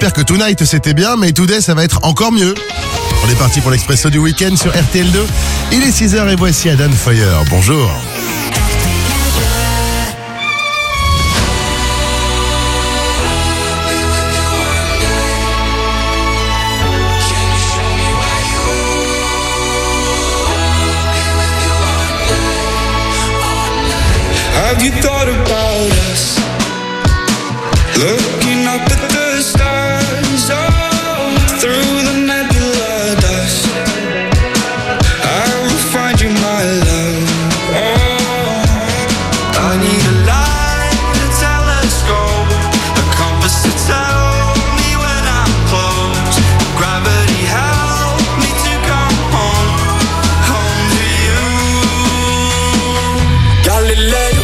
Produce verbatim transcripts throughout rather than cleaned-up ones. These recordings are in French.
j'espère que Tonight c'était bien, mais Today ça va être encore mieux. On est parti pour l'Expresso du week-end sur R T L deux. Il est six heures et voici Adam Foyer. Bonjour. Have you thought about us? Looking up at the stars, oh, through the nebula dust. I will find you, my love. Oh, I need a light, a telescope, a compass to tell me when I'm close. Gravity help me to come home, home to you. Galileo.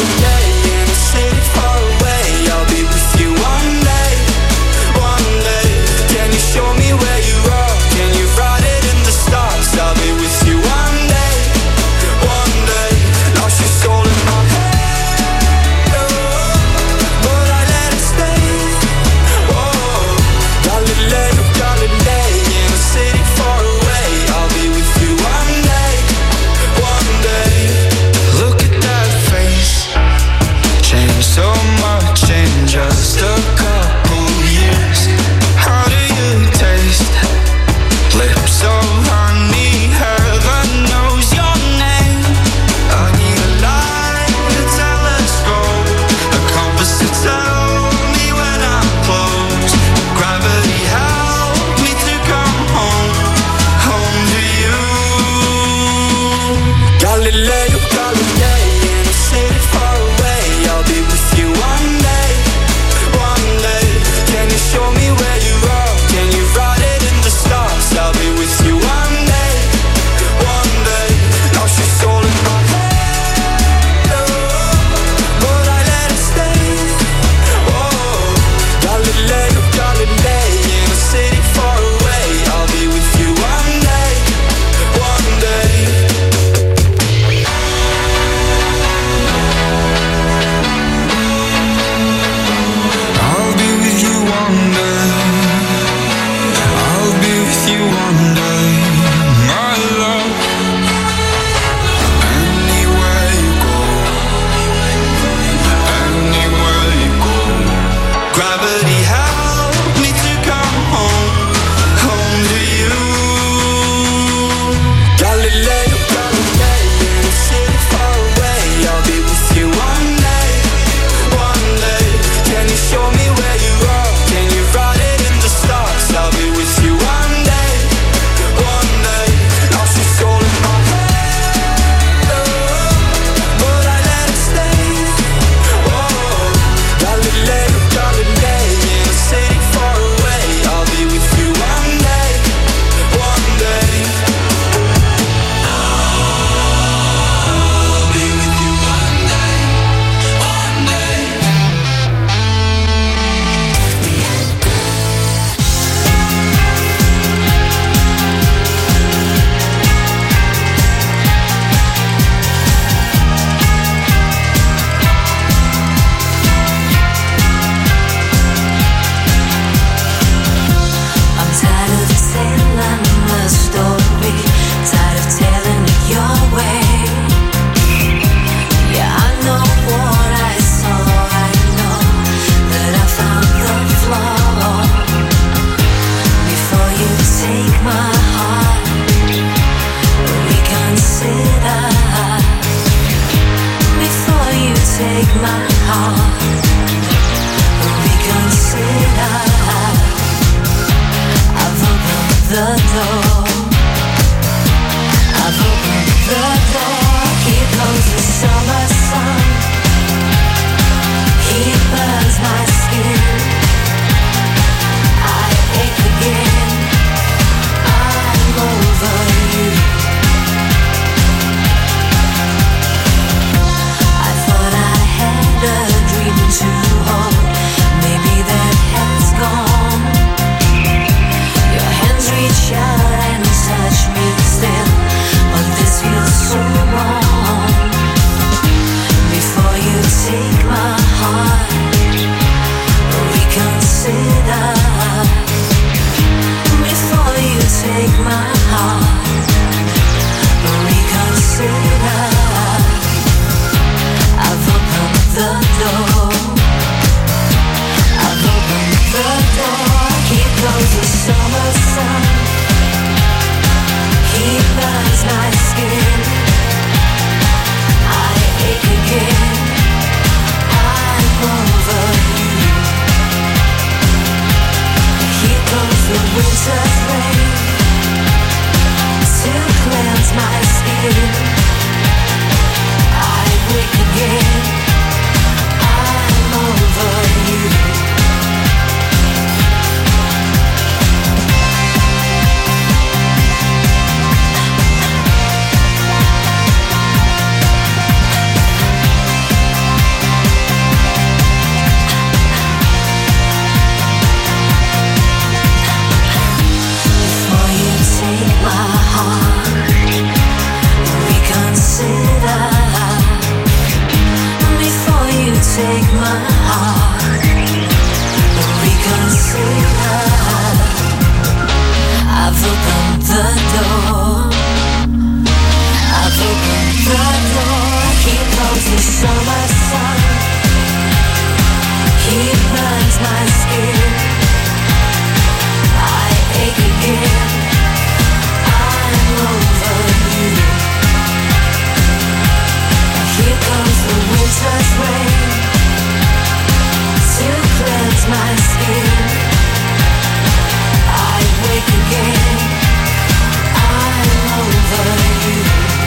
Just a couple years. How do you taste? Lips of honey, heaven knows your name. I need a light, a telescope, a compass to tell me when I'm close. Gravity help me to come home, home to you. Galileo, Galilei, in a city far away. I'll be with you one day. Show me where you are, can you write it in the stars? I'll be with you one day, one day. Now she's all in my head, oh, but I let it stay. Oh, Galileo, Galilei, in a city far away. I'll be with you one day, one day. I'll be with you one day. I'll be with you one day, my love. Anywhere you go, anywhere you go. Gravity help me to come home, home to you. Galileo, Galilei, in a city far away. I'll be with you one day, one day. Can you show me where you are? Can you write it in the stars? I'll be with you one day, one day. Now she's all in my head, oh, but I let it stay. Oh, Galileo, Galilei, in a city far away. I'll be with you one day, one day. I'll be with you one day, one day. I'm tired of telling the story, tired of telling it your way. Yeah, I know what I saw, I know that I found the flaw. Before you take my heart, reconsider. Before you take my heart, reconsider. I've opened the door. I've opened the door. Here comes the summer sun. He burns my skin. I ache again. I'm over you. I thought I had a dream to hold. Maybe that has gone. Your hands reach out and touch me still, but this feels so wrong. door. I've opened the door. Here comes the summer sun. He burns my skin. I ache again. I'm over you. Here comes the winter's rain to cleanse my skin. I wake again. I'm over you.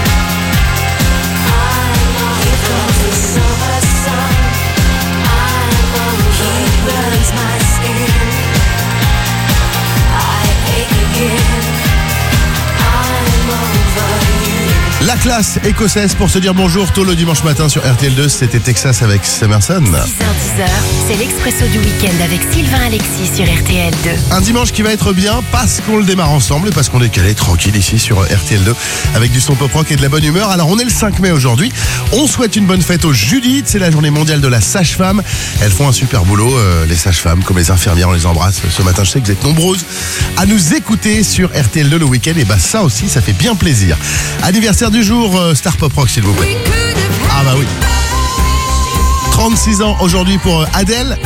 I'm over. Here comes the summer sun. I'm over. He burns my skin. I ache again. I'm over you. La classe écossaise pour se dire bonjour tôt le dimanche matin sur R T L deux, c'était Texas avec Summerson. six heures dix, c'est l'Expresso du week-end avec Sylvain Alexis sur R T L deux. Un dimanche qui va être bien parce qu'on le démarre ensemble et parce qu'on est calé tranquille ici sur R T L deux avec du son pop rock et de la bonne humeur. Alors on est le cinq mai aujourd'hui, on souhaite une bonne fête aux Judith, c'est la journée mondiale de la sage-femme. Elles font un super boulot, euh, les sages-femmes comme les infirmières, on les embrasse. Ce matin je sais que vous êtes nombreuses à nous écouter sur R T L deux le week-end et bah ça aussi ça fait bien plaisir. Anniversaire du jour, euh, Star Pop Rock s'il vous plaît. Ah bah oui. trente-six ans aujourd'hui pour euh, Adèle.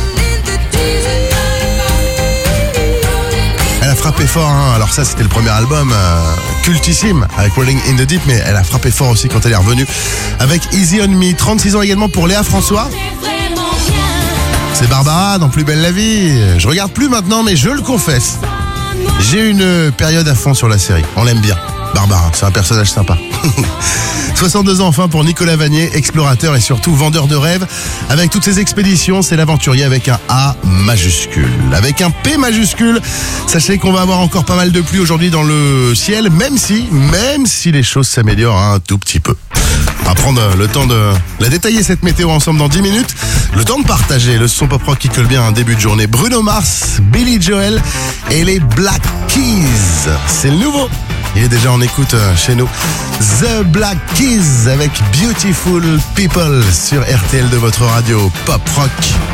Elle a frappé fort, hein. Alors ça c'était le premier album euh, cultissime avec Rolling in the Deep, mais elle a frappé fort aussi quand elle est revenue avec Easy on Me. trente-six ans également pour Léa François. C'est Barbara dans Plus belle la vie. Je regarde plus maintenant mais je le confesse, j'ai une période à fond sur la série, on l'aime bien. Barbara, c'est un personnage sympa. soixante-deux ans enfin pour Nicolas Vanier, explorateur et surtout vendeur de rêves. Avec toutes ses expéditions, c'est l'aventurier avec un A majuscule. Avec un P majuscule, sachez qu'on va avoir encore pas mal de pluie aujourd'hui dans le ciel, même si, même si les choses s'améliorent un tout petit peu. On va prendre le temps de la détailler cette météo ensemble dans dix minutes. Le temps de partager le son pop rock qui colle bien à un début de journée. Bruno Mars, Billy Joel et les Black Keys. C'est le nouveau. Il est déjà en écoute chez nous. The Black Keys avec Beautiful People sur R T L de votre radio pop rock.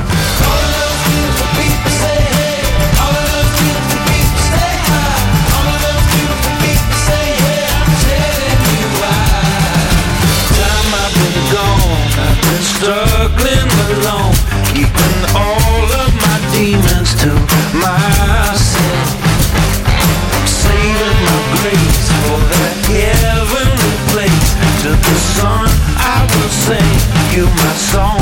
Struggling alone, keeping all of my demons to myself. Saving my grace for that heavenly place. To the sun I will sing you my song.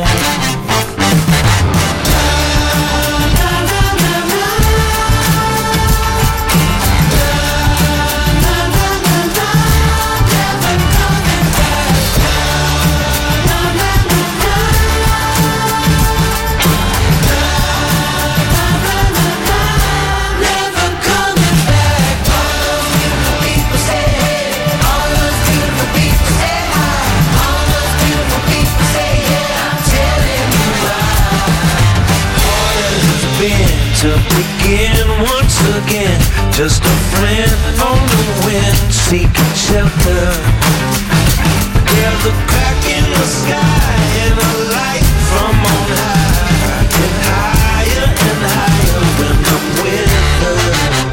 To begin once again, just a friend on the wind, seeking shelter. There's a crack in the sky and a light from on high, get higher and higher when I'm with her.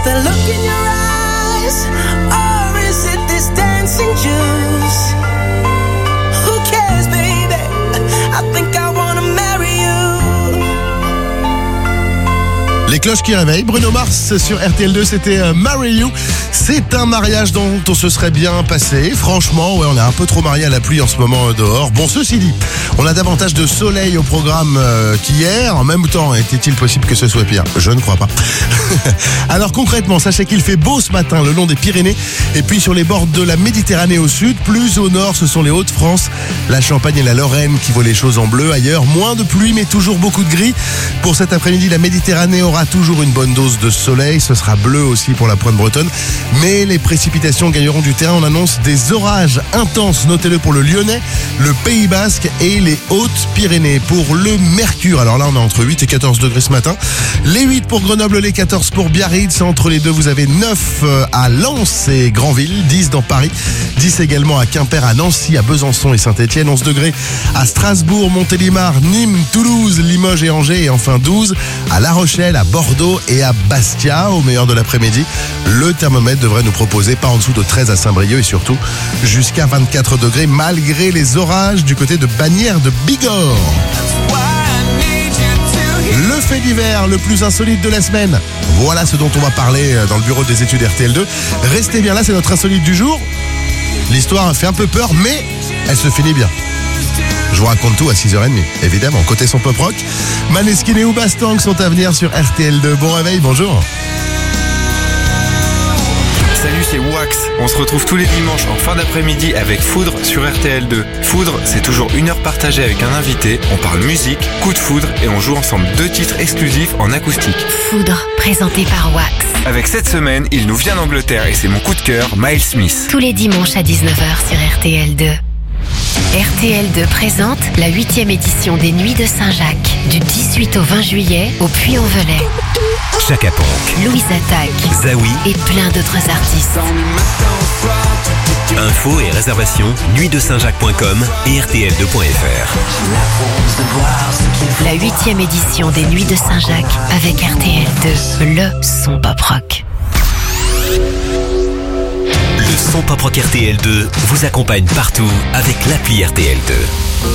the look in your eyes, or is it this dancing juice? Who cares, baby? I think I wanna marry you. Les cloches qui réveillent, Bruno Mars sur R T L deux, c'était euh, Marry You. C'est un mariage dont on se serait bien passé. Franchement, ouais, on est un peu trop marié à la pluie en ce moment euh, dehors. Bon, ceci dit, on a davantage de soleil au programme euh, qu'hier. En même temps, était-il possible que ce soit pire? Je ne crois pas. Alors concrètement, sachez qu'il fait beau ce matin le long des Pyrénées et puis sur les bords de la Méditerranée au sud. Plus au nord, ce sont les Hauts-de-France, la Champagne et la Lorraine qui voient les choses en bleu. Ailleurs, moins de pluie mais toujours beaucoup de gris. Pour cet après-midi, la Méditerranée aura toujours une bonne dose de soleil. Ce sera bleu aussi pour la pointe bretonne. Mais les précipitations gagneront du terrain. On annonce des orages intenses. Notez-le pour le Lyonnais, le Pays Basque et les Hautes-Pyrénées. Pour le Mercure, alors là on est entre huit et quatorze degrés ce matin. Les huit pour Grenoble, les quatorze pour Biarritz. Entre les deux, vous avez neuf à Lens et Granville, dix dans Paris, dix également à Quimper, à Nancy, à Besançon et Saint-Etienne, onze degrés à Strasbourg, Montélimar, Nîmes, Toulouse, Limoges et Angers, et enfin douze à La Rochelle, à Bordeaux et à Bastia. Au meilleur de l'après-midi, le thermomètre devrait nous proposer pas en dessous de treize à Saint-Brieuc et surtout jusqu'à vingt-quatre degrés malgré les orages du côté de Bagnères de Bigorre. Le fait divers le plus insolite de la semaine. Voilà ce dont on va parler dans le bureau des études R T L deux. Restez bien là, c'est notre insolite du jour. L'histoire fait un peu peur, mais elle se finit bien. Je vous raconte tout à six heures trente, évidemment. Côté son pop rock, Maneskin et Oubastang sont à venir sur R T L deux. Bon réveil, bonjour. Salut, c'est Wax. On se retrouve tous les dimanches en fin d'après-midi avec Foudre sur R T L deux. Foudre, c'est toujours une heure partagée avec un invité. On parle musique, coup de foudre et on joue ensemble deux titres exclusifs en acoustique. Foudre, présenté par Wax. Avec cette semaine, il nous vient d'Angleterre et c'est mon coup de cœur, Miles Smith. Tous les dimanches à dix-neuf heures sur R T L deux. R T L deux présente la huitième édition des Nuits de Saint-Jacques, du dix-huit au vingt juillet au Puy-en-Velay. Chaka Ponk, Louise Attaque, Zawi et plein d'autres artistes. Infos et réservations nuit de saint jacques point com et R T L deux point F R. La huitième édition des Nuits de Saint-Jacques avec R T L deux, le son pop rock. Le son pop rock R T L deux vous accompagne partout avec l'appli R T L deux.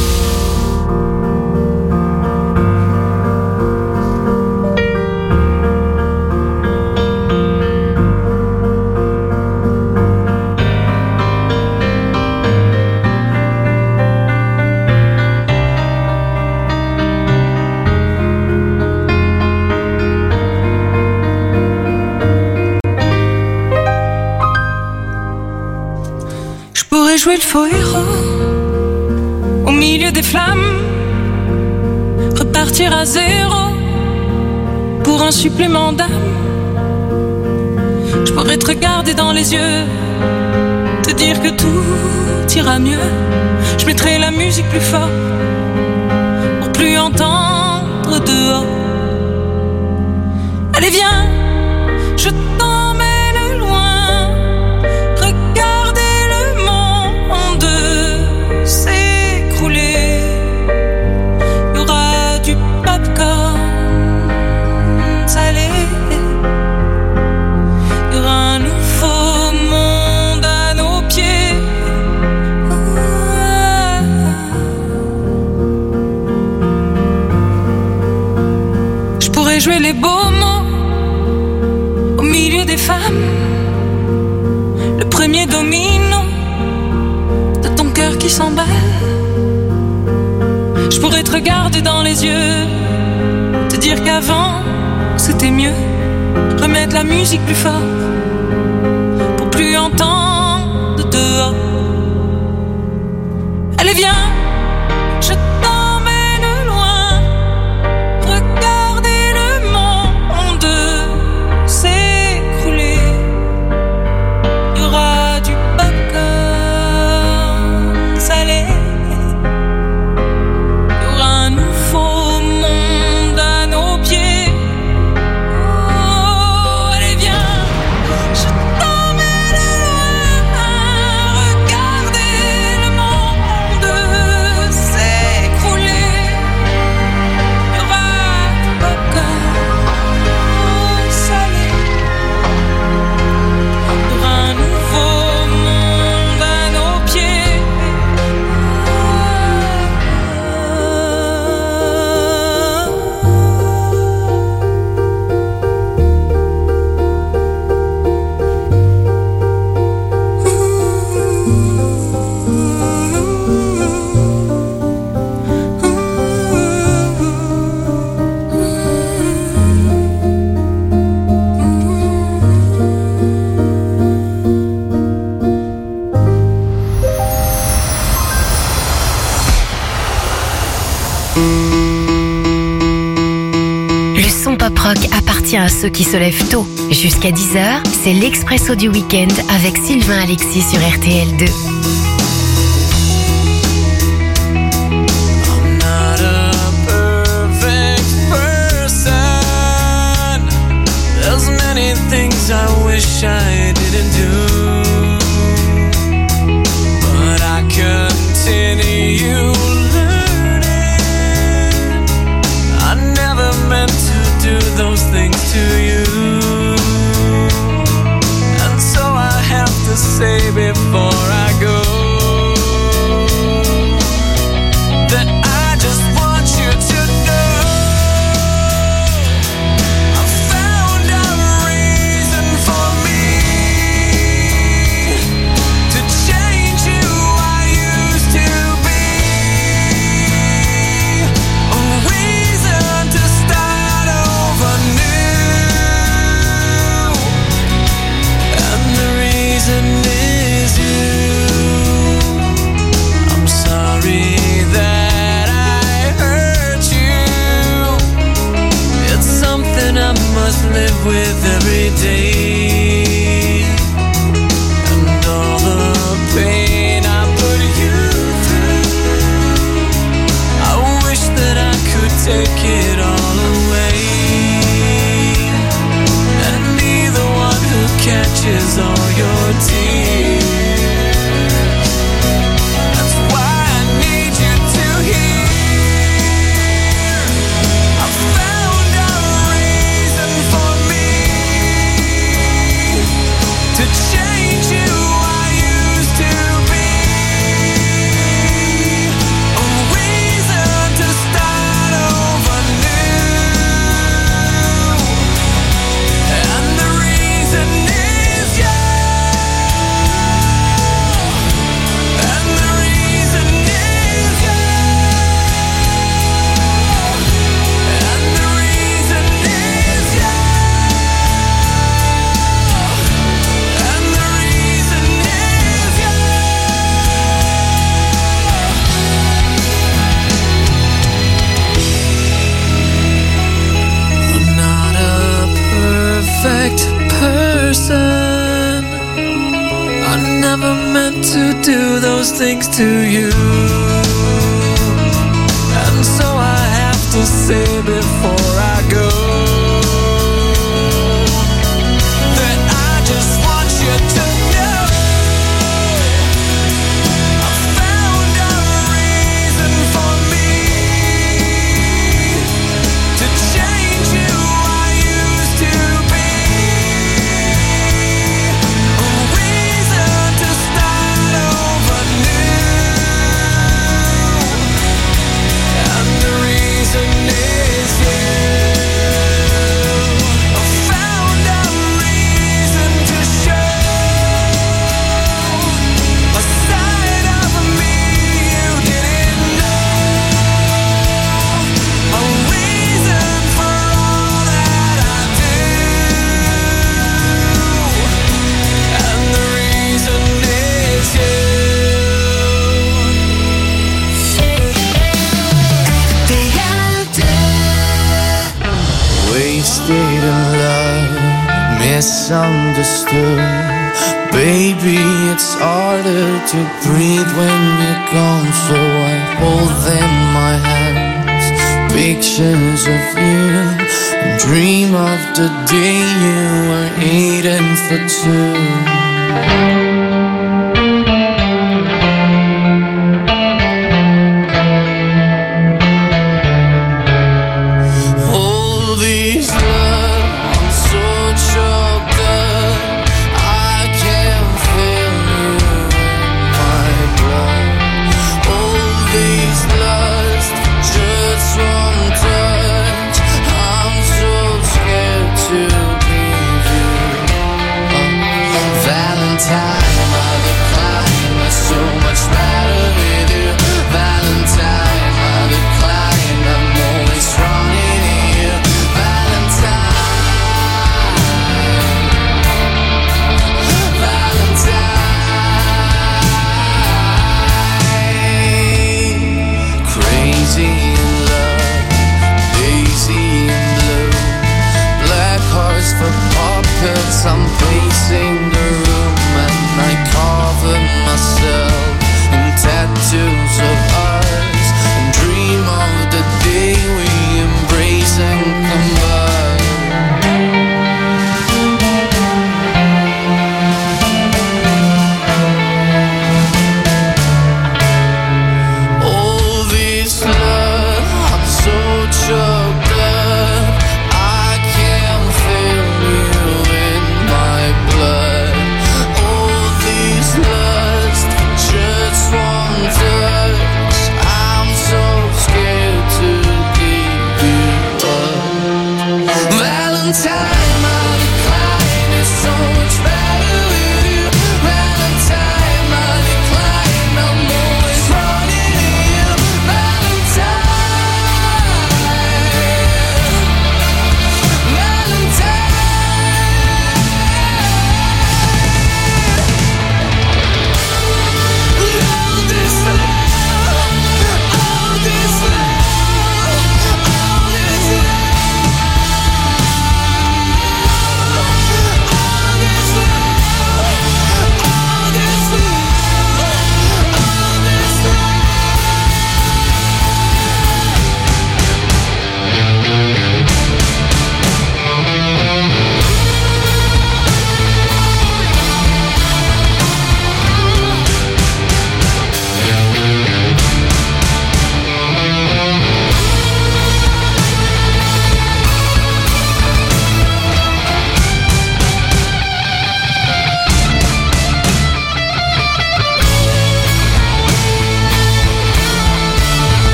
Jouer le faux héros au milieu des flammes, repartir à zéro pour un supplément d'âme. Je pourrais te regarder dans les yeux, te dire que tout ira mieux. Je mettrai la musique plus fort pour plus entendre dehors. Allez viens, je t'emmène loin. S'écrouler, il y aura du popcorn salé, il y aura un nouveau monde à nos pieds. Je pourrais jouer les beaux mots au milieu des femmes, le premier domino qui s'emballe. Je pourrais te regarder dans les yeux, te dire qu'avant c'était mieux, remettre la musique plus fort pour plus entendre dehors. Allez viens, je t'emmène loin, regarder le monde s'écrouler. Il y aura du popcorn salé, il y aura un nouveau monde à nos pieds. Oh, allez viens, pop rock appartient à ceux qui se lèvent tôt. Jusqu'à dix heures, c'est l'Expresso du week-end avec Sylvain Alexis sur R T L deux. I'm not a perfect person. There's many things I wish I didn't do, but I continue learning. I never meant to do those things to you, and so I have to say before I go that I just want you to know I found a reason for me to change who I used to be, a reason to start over new, and the reason is you. I'm sorry that I hurt you. It's something I must live with every day, and all the pain I put you through, I wish that I could take it all away, and be the one who catches all your tears. That's why I need you to hear I found a reason for me to change who I used to be, a reason to start over new, and the reason is you, and the reason is you, and the reason is you, and the reason is you. I'm not a perfect person. I never meant to do those things to you, and so I have to say before I go that I just want you to know I found a reason for me to change who I used to be, a reason to start over new, and the reason is you. I found a reason to show a side of me you didn't know, a reason for all that I do, and the reason is you. Wasted in love, misunderstood. Baby, it's harder to breathe when you're gone, so I hold in my hands pictures of you and dream of the day you were eating for two. All these love, I'm so choked up, I can't feel you in my blood. All these lust, just one touch, I'm so scared to leave you. Uh, Valentine, I decline, it's so much better with you. Valentine, I decline, I'm only strong in you. Valentine, Valentine, crazy in love, daisy in blue.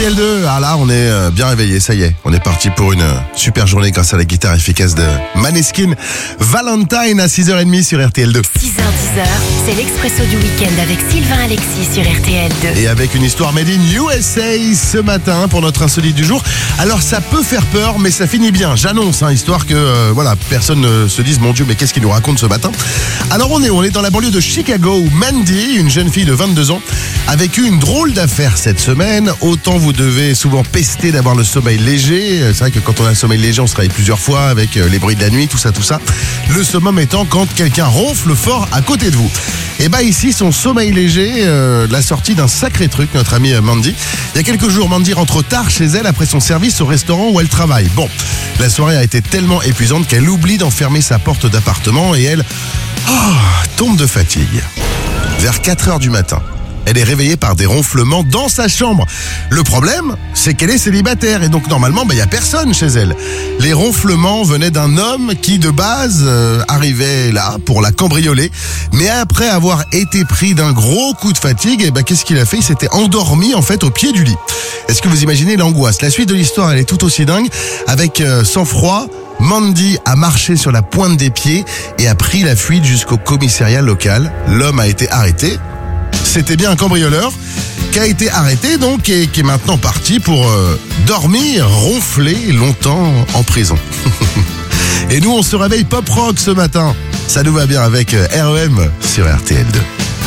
R T L deux, ah là on est euh, bien réveillé, ça y est. On est parti pour une euh, super journée grâce à la guitare efficace de Maneskin. Valentine à six heures trente sur R T L deux. six heures dix heures, c'est l'Expresso du week-end avec Sylvain Alexis sur R T L deux. Et avec une histoire made in U S A ce matin pour notre insolite du jour. Alors ça peut faire peur, mais ça finit bien. J'annonce, hein, histoire que euh, voilà, personne ne se dise mon Dieu, mais qu'est-ce qu'il nous raconte ce matin. Alors on est, on est dans la banlieue de Chicago où Mandy, une jeune fille de vingt-deux ans, a vécu une drôle d'affaire cette semaine. Autant vous devez souvent pester d'avoir le sommeil léger. C'est vrai que quand on a un sommeil léger, on se réveille plusieurs fois avec les bruits de la nuit, tout ça, tout ça. Le summum étant quand quelqu'un ronfle fort à côté de vous. Et bah ici, son sommeil léger euh, l'a sorti d'un sacré truc, notre amie Mandy. Il y a quelques jours, Mandy rentre tard chez elle après son service au restaurant où elle travaille. Bon, la soirée a été tellement épuisante qu'elle oublie d'enfermer sa porte d'appartement et elle oh, tombe de fatigue. Vers quatre heures du matin, elle est réveillée par des ronflements dans sa chambre. Le problème, c'est qu'elle est célibataire et donc normalement, il n'y a personne chez elle. Les ronflements venaient d'un homme qui, de base, euh, arrivait là pour la cambrioler. Mais après avoir été pris d'un gros coup de fatigue, eh ben, qu'est-ce qu'il a fait? Il s'était endormi en fait au pied du lit. Est-ce que vous imaginez l'angoisse? La suite de l'histoire, elle est tout aussi dingue. Avec euh, sang-froid, Mandy a marché sur la pointe des pieds et a pris la fuite jusqu'au commissariat local. L'homme a été arrêté. C'était bien un cambrioleur qui a été arrêté donc et qui est maintenant parti pour euh, dormir, ronfler longtemps en prison. Et nous on se réveille pop rock ce matin. Ça nous va bien avec euh, R E M sur R T L deux.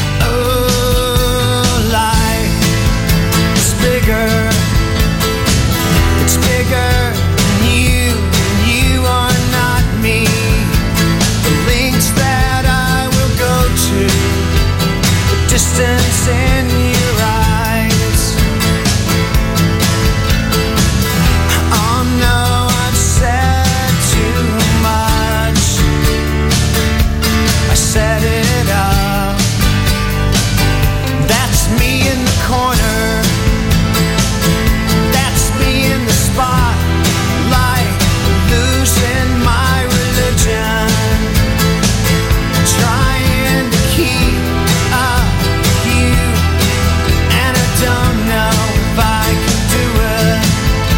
Distance in your eyes. Oh no, I've said too much. I set it up. That's me in the corner. That's me in the spotlight, losing my religion, trying to keep up. Don't know if I can do it.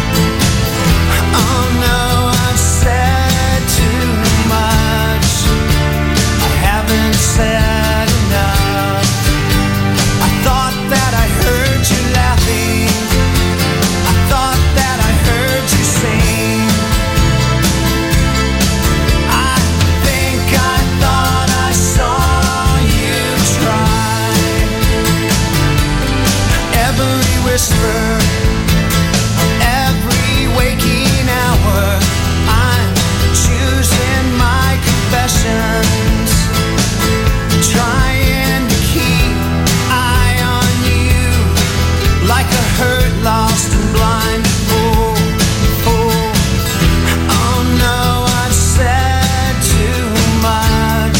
Oh no, I've said too much. I haven't said enough. I thought that I heard you laughing. I thought that I heard you sing. I think I thought I saw you try. Every whisper, every waking hour, I'm choosing my confessions, trying to keep eye on you, like a hurt, lost and blind fool. fool. Oh no, I've said too much.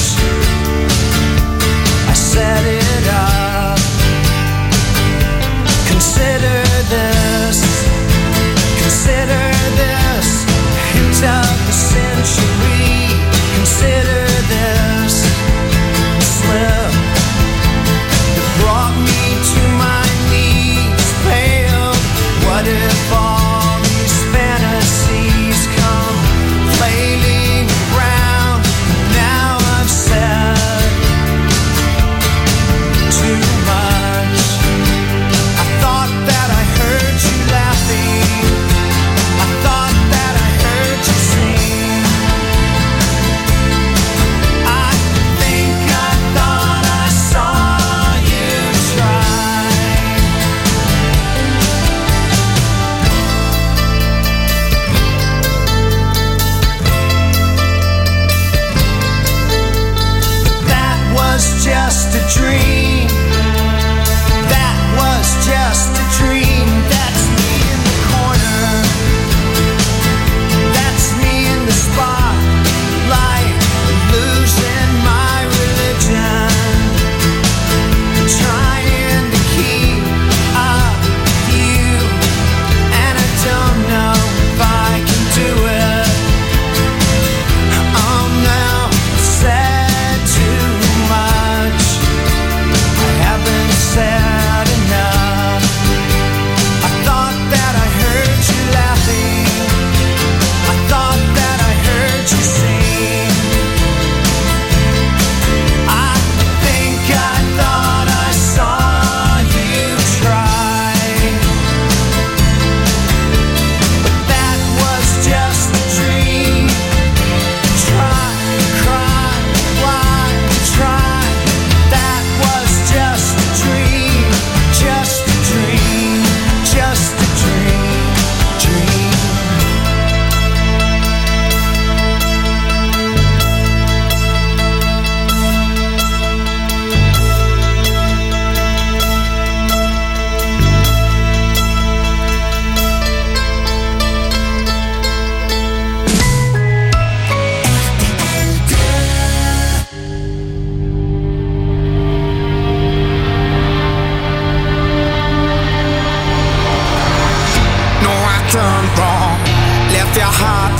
I set it up. Consider this.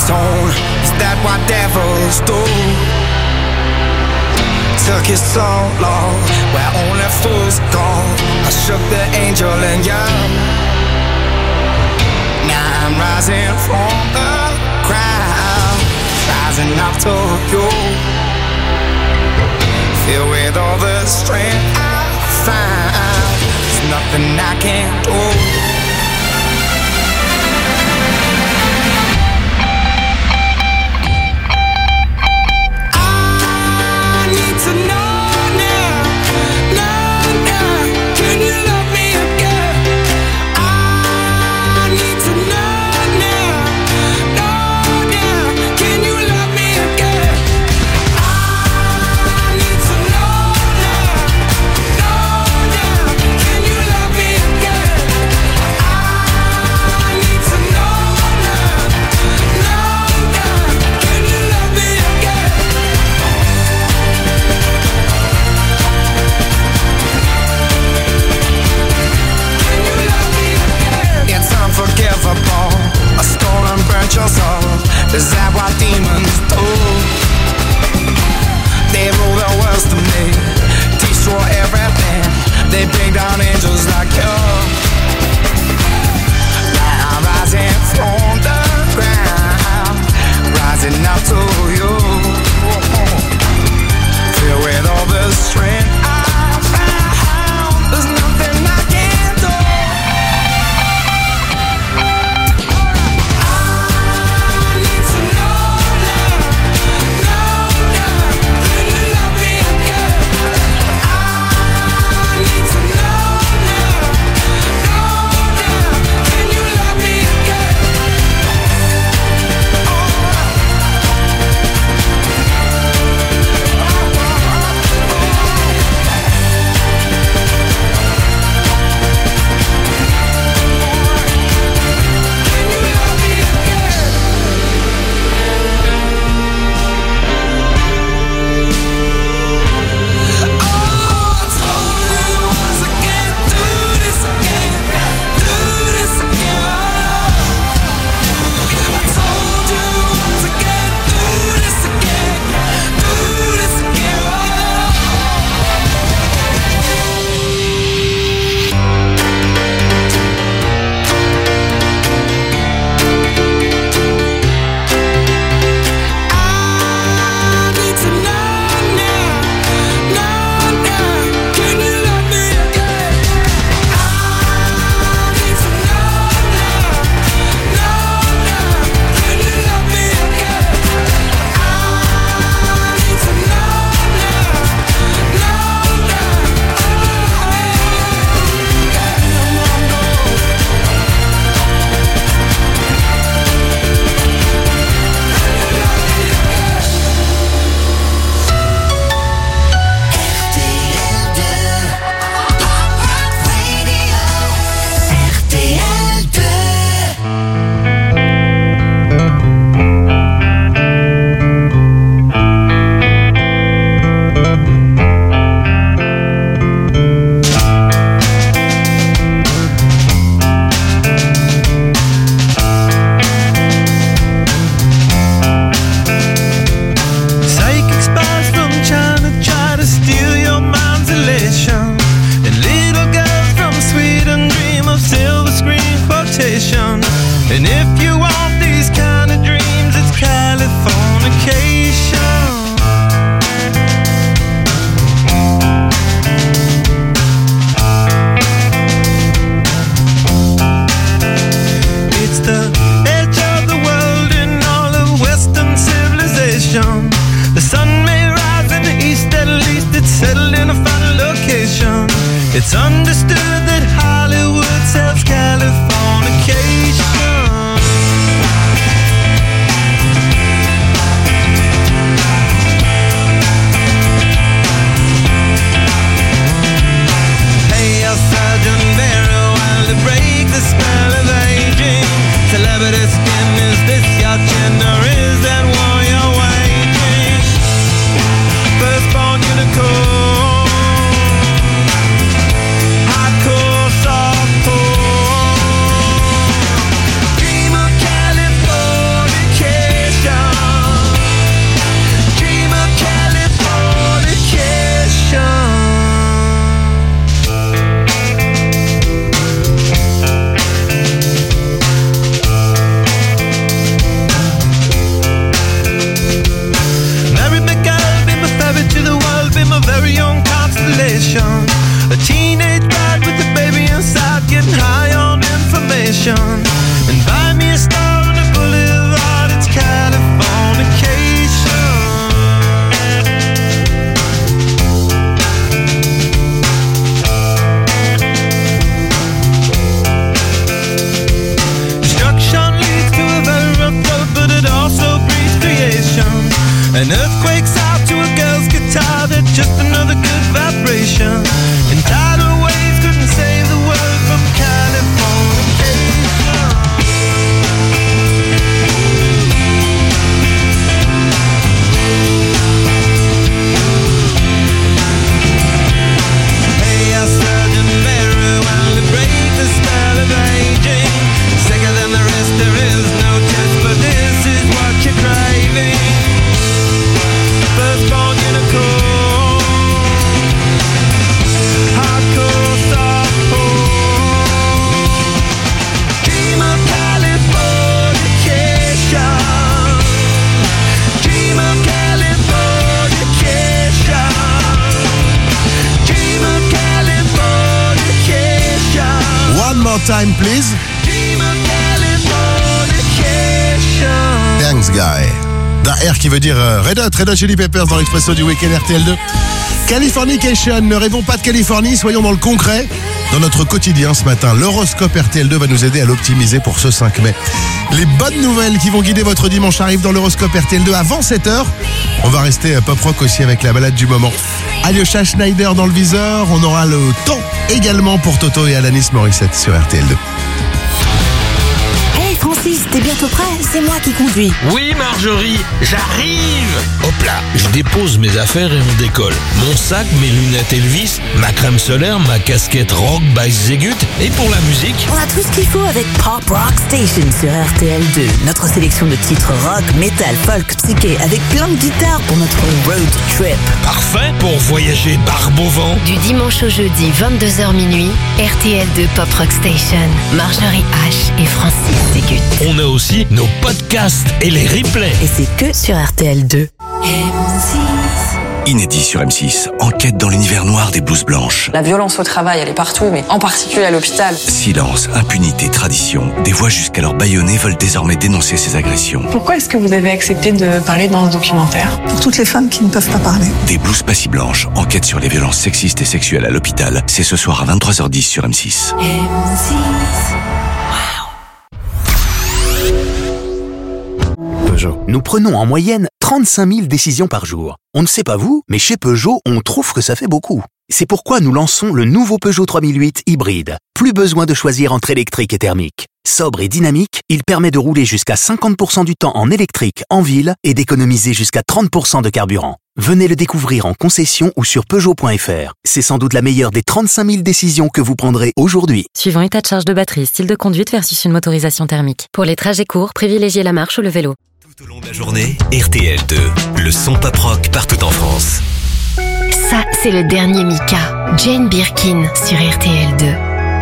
stone. Is that what devils do? Took you so long, where only fools go. I shook the angel in you. Now I'm rising from the ground, rising up to you. Filled with all the strength I find, there's nothing I can't do. To know now, know now, can you love me again? I need to know now, know now, can you love me again? I need to know now, know now, can you love me again? I need to know now, know now, can you love me again? It's unforgivable. A stolen burnt your soul. Is that what demons do? They rule the world to me, destroy everything. They bring down angels like you. Now I'm rising from the ground, rising up to you. Filled with all the strength I found, there's nothing I can't do. It's understood that Hollywood sells Californication. Hey, your surgeon very well to break the spell of aging. Celebrity skin, is this your chin or is that war you're waging? Firstborn unicorn. time, please. Thanks, guy. D'un R qui veut dire euh, Red Hot, Red Hot Chili Peppers dans l'Expresso du Week-end R T L deux. Californication, ne rêvons pas de Californie, soyons dans le concret. Dans notre quotidien ce matin, l'horoscope R T L deux va nous aider à l'optimiser pour ce cinq mai. Les bonnes nouvelles qui vont guider votre dimanche arrivent dans l'horoscope R T L deux avant sept heures. On va rester pop rock aussi avec la balade du moment. Alyosha Schneider dans le viseur, on aura le temps également pour Toto et Alanis Morissette sur R T L deux. Hey Francis, t'es bientôt prêt? C'est moi qui conduis. Oui Marjorie, j'arrive. Hop là, je dépose mes affaires et on décolle. Mon sac, mes lunettes Elvis, ma crème solaire, ma casquette Rock by Zegut. Et pour la musique, On a tout ce qu'il faut avec Pop Rock Station sur R T L deux. Notre sélection de titres rock, metal, folk, psyché, avec plein de guitares pour notre road trip. parfait pour voyager barbe au vent. Du dimanche au jeudi, vingt-deux heures minuit, R T L deux Pop Rock Station. Marjorie H et Francis Ségut. On a aussi nos podcasts et les replays. Et c'est que sur R T L deux. Inédit sur M six, enquête dans l'univers noir des blouses blanches. La violence au travail, elle est partout, mais en particulier à l'hôpital. Silence, impunité, tradition. Des voix jusqu'alors bâillonnées veulent désormais dénoncer ces agressions. Pourquoi est-ce que vous avez accepté de parler dans ce documentaire? Pour toutes les femmes qui ne peuvent pas parler. Des blouses pas si blanches, enquête sur les violences sexistes et sexuelles à l'hôpital. C'est ce soir à vingt-trois heures dix sur M six. Peugeot. Nous prenons en moyenne trente-cinq mille décisions par jour. On ne sait pas vous, mais chez Peugeot, on trouve que ça fait beaucoup. C'est pourquoi nous lançons le nouveau Peugeot trois mille huit hybride. Plus besoin de choisir entre électrique et thermique. Sobre et dynamique, il permet de rouler jusqu'à cinquante pour cent du temps en électrique en ville et d'économiser jusqu'à trente pour cent de carburant. Venez le découvrir en concession ou sur Peugeot point F R. C'est sans doute la meilleure des trente-cinq mille décisions que vous prendrez aujourd'hui. Suivant état de charge de batterie, style de conduite versus une motorisation thermique. Pour les trajets courts, privilégiez la marche ou le vélo. Tout au long de la journée, R T L deux, le son pop rock partout en France. Ça, c'est le dernier Mika. Jane Birkin sur R T L deux.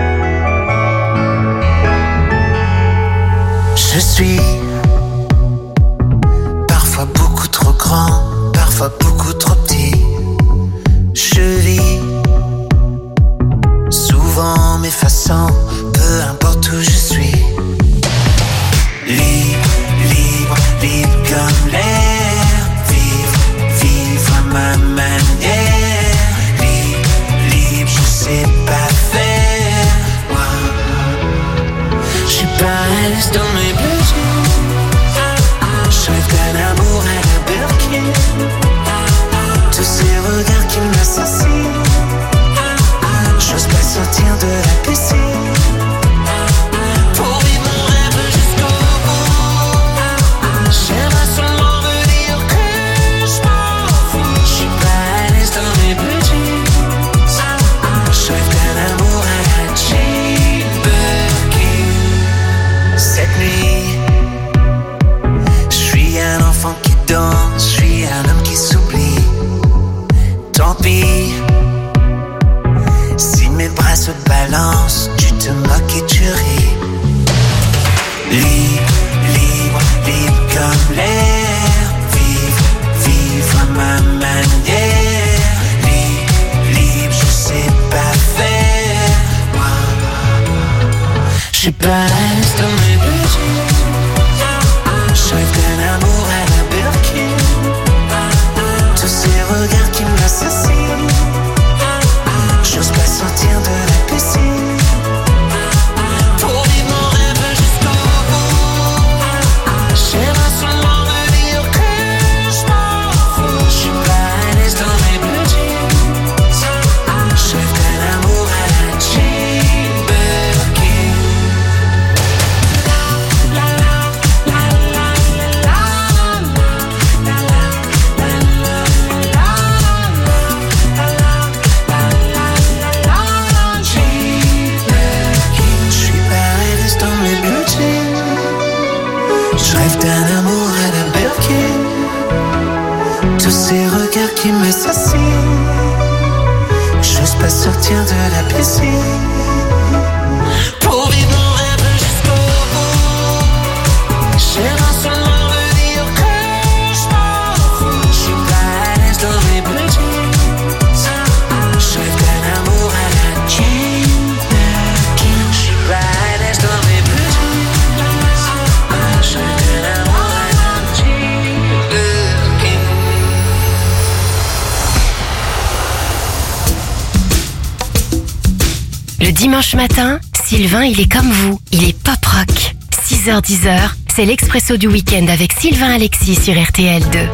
Je suis parfois beaucoup trop grand, parfois beaucoup trop petit. Je vis souvent m'effaçant, peu importe où je suis. Libre, libre, libre comme l'air. Vivre, vivre à ma manière. Libre, libre, je sais pas faire. Wow. Je suis pas à l'aise dans mes bleus. Je rêve d'un amour à la Birkin. Tous ces regards qui m'assassinent. J'ose pas sortir de la piscine. Pour vivre mon rêve jusqu'au bout. J'aimerais seulement me dire que je m'en fous. Je suis pas à l'aise dans mes bleus jeans. Je rêve d'un amour à la Jane Birkin. Cette nuit, je suis un enfant qui danse, je suis un homme qui s'oublie. Tant pis, si mes bras se balancent, tu te moques et tu ris. Libre, libre, libre comme l'air. Vivre, vivre à ma manière. Libre, libre, je sais pas faire. Moi, je suis pas à l'aise dans mes bleus jeans. Je rêve d'un amour à la Birkin. Tous ces regards qui m'assassinent. J'ose pas sortir de la piscine. Pour vivre mon rêve jusqu'au bout. J'aimerais seulement me dire que je m'en fous. Je suis pas à l'aise dans mes bleus jeans. Je rêve d'un amour à la Jane Birkin. Je rêve d'un amour à la Birkin. Tous ces regards qui m'assassinent. J'ose pas sortir de la piscine. Pour vivre mon rêve jusqu'au bout. J'aimerais seulement me dire que je m'en fous. Je suis pas à l'aise dans mes bleus jeans. Je rêve d'un amour à la Jane Birkin. Je suis pas Dimanche matin, Sylvain, il est comme vous, il est pop rock. six heures dix, c'est l'Expresso du week-end avec Sylvain Alexis sur R T L deux.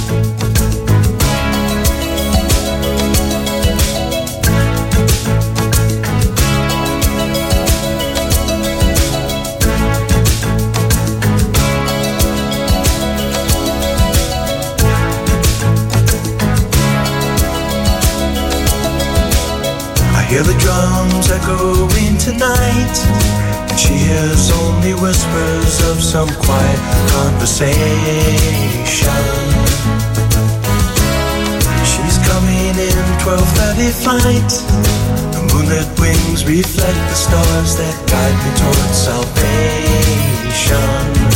Hear the drums echoing tonight, and she hears only whispers of some quiet conversation. She's coming in twelve thirty flight. The moonlit wings reflect the stars that guide me towards salvation.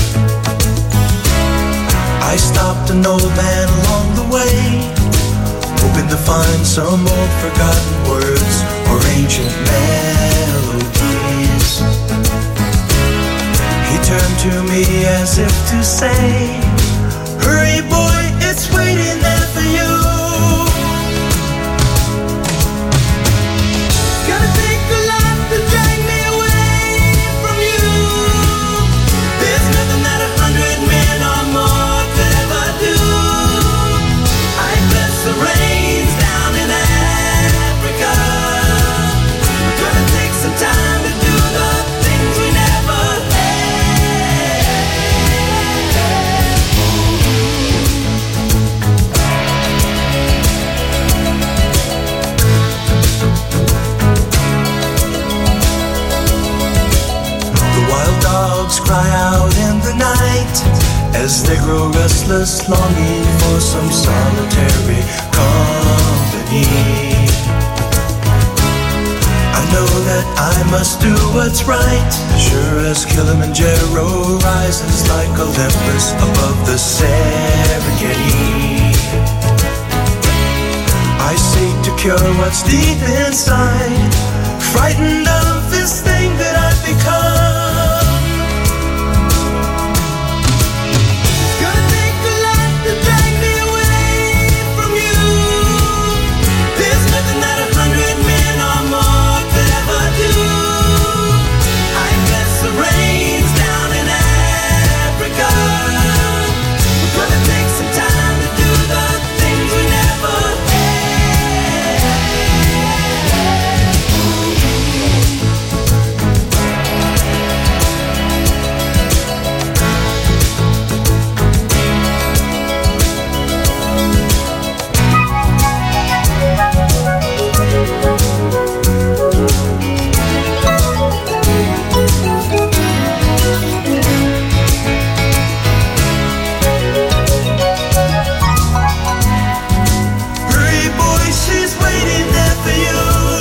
I stopped an old man along the way, hoping to find some old forgotten words or ancient melodies. He turned to me as if to say, hurry boy, it's waiting there for you. Gonna take a lot to drag me away from you. There's nothing that a hundred men or more could ever do. I bless the rains down in Africa. Gonna take some time to do the things we never The wild dogs cry out in the night as they grow restless, longing for some solitary company. I know that I must do what's right, sure as Kilimanjaro rises like Olympus above the Serengeti. I seek to cure what's deep inside, frightened of this thing that I've become. Gonna take a lot to drag me away from you. There's nothing that a hundred men or more could ever do. I bless the rains down in Africa. We're gonna take some time to do the things we never Hurry boy, she's waiting there for you.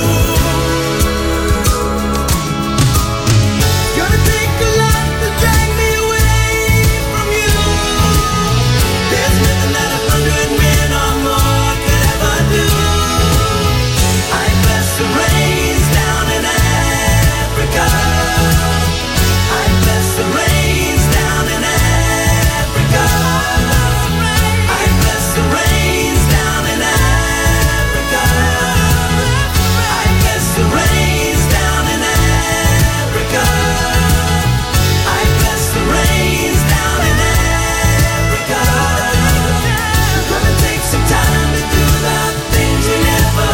Gonna take a lot to drag me away from you. There's nothing that a hundred men or more could ever do. I bless the rains down in Africa. I bless the rains down in Africa. I bless the rains down in Africa. I bless the rains down in Africa. I bless the rains down in Africa. Gonna take some time to do the things we never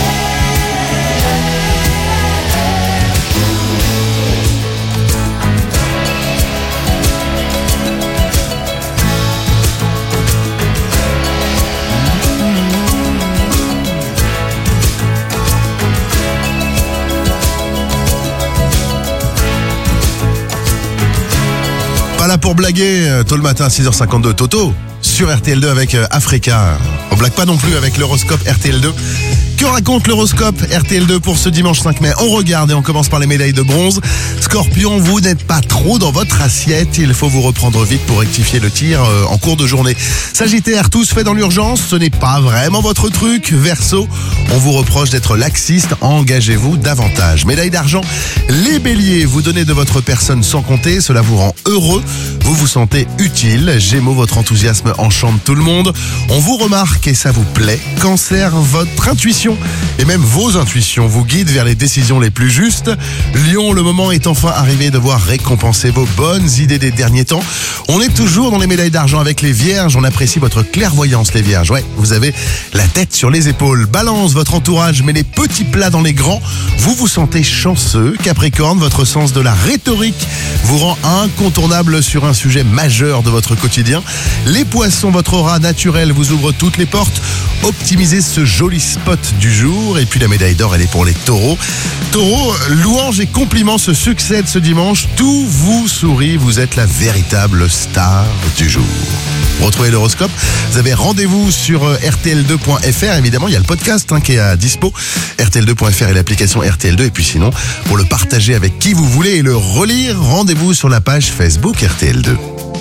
Pas là pour blaguer, euh, tôt le matin à six heures cinquante-deux, Toto sur R T L deux avec euh, Africa. On blague pas non plus avec l'horoscope R T L deux. Que raconte l'horoscope R T L deux pour ce dimanche cinq mai? On regarde et on commence par les médailles de bronze. Scorpion, vous n'êtes pas trop dans votre assiette. Il faut vous reprendre vite pour rectifier le tir euh, en cours de journée. Sagittaire, tout se fait dans l'urgence. Ce n'est pas vraiment votre truc. Verseau, on vous reproche d'être laxiste. Engagez-vous davantage. Médaille d'argent, les béliers, vous donnez de votre personne sans compter. Cela vous rend heureux. Vous vous vous sentez utile. Gémeaux, votre enthousiasme enchante tout le monde. On vous remarque et ça vous plaît. Cancer, votre intuition et même vos intuitions vous guident vers les décisions les plus justes. Lion, le moment est enfin arrivé de voir récompenser vos bonnes idées des derniers temps. On est toujours dans les médailles d'argent avec les Vierges. On apprécie votre clairvoyance, les Vierges. Ouais, vous avez la tête sur les épaules. Balance, votre entourage met les petits plats dans les grands. Vous vous sentez chanceux. Capricorne, votre sens de la rhétorique vous rend incontournable sur un sujet majeur de votre quotidien. Les Poissons, votre aura naturelle vous ouvre toutes les portes. Optimisez ce joli spot du jour. Et puis la médaille d'or, elle est pour les Taureaux. Taureaux, louanges et compliments se succèdent ce dimanche. Tout vous sourit. Vous êtes la véritable star du jour. Retrouvez l'horoscope. Vous avez rendez-vous sur R T L deux point F R. Évidemment, il y a le podcast hein, qui est à dispo. R T L deux point F R et l'application R T L deux. Et puis sinon, pour le partager avec qui vous voulez et le relire, rendez-vous sur la page Facebook R T L deux.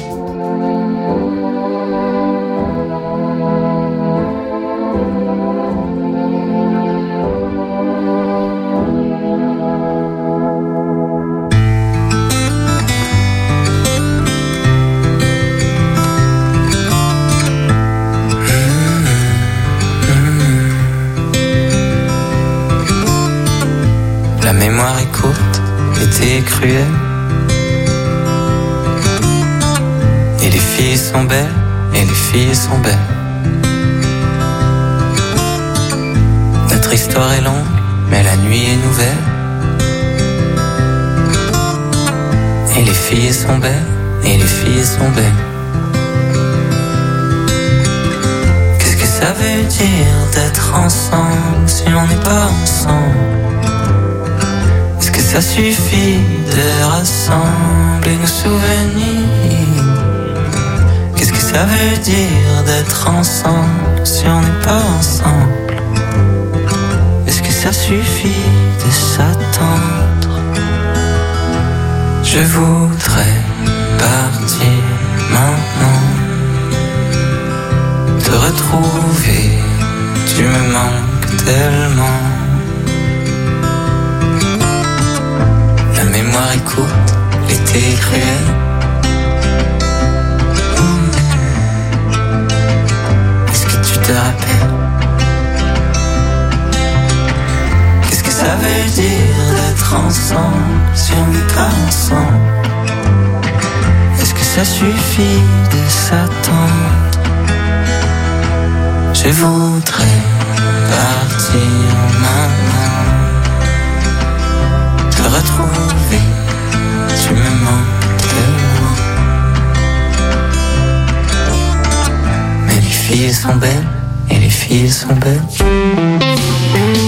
La mémoire est courte, l'été est cruel. Et les filles sont belles, et les filles sont belles. Notre histoire est longue, mais la nuit est nouvelle. Et les filles sont belles, et les filles sont belles. Qu'est-ce que ça veut dire d'être ensemble si on n'est pas ensemble? Ça suffit de rassembler nos souvenirs. Qu'est-ce que ça veut dire d'être ensemble si on n'est pas ensemble? Est-ce que ça suffit de s'attendre? Je voudrais partir maintenant, te retrouver, tu me manques tellement. La mémoire est courte, l'été est cruel. Est-ce que tu te rappelles? Qu'est-ce que ça veut dire d'être ensemble si on n'est pas ensemble? Est-ce que ça suffit de s'attendre? Je voudrais partir maintenant, te retrouver, tu me manques tellement. Mais les filles sont belles, et les filles sont belles.